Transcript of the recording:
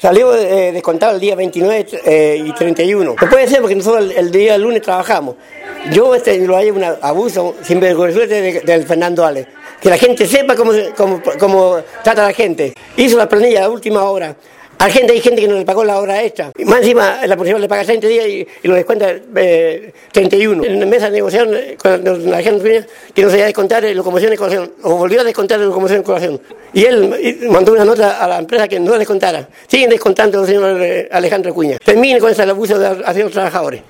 Salió descontado el día 29 y 31. No puede ser porque nosotros el día lunes trabajamos. Yo lo hay un abuso sinvergüenza del Fernando Ale. Que la gente sepa cómo trata a la gente. Hizo la planilla a última hora. Hay gente que no le pagó la hora extra. Más encima, la policía le paga 30 días y lo descuenta 31. En la mesa de negociación con la gente que no se iba a descontar locomoción y colación, o volvió a descontar locomoción y colación. Y él mandó una nota a la empresa que no descontara. Siguen descontando el señor Alejandro Acuña. Termine con ese abuso hacia los trabajadores.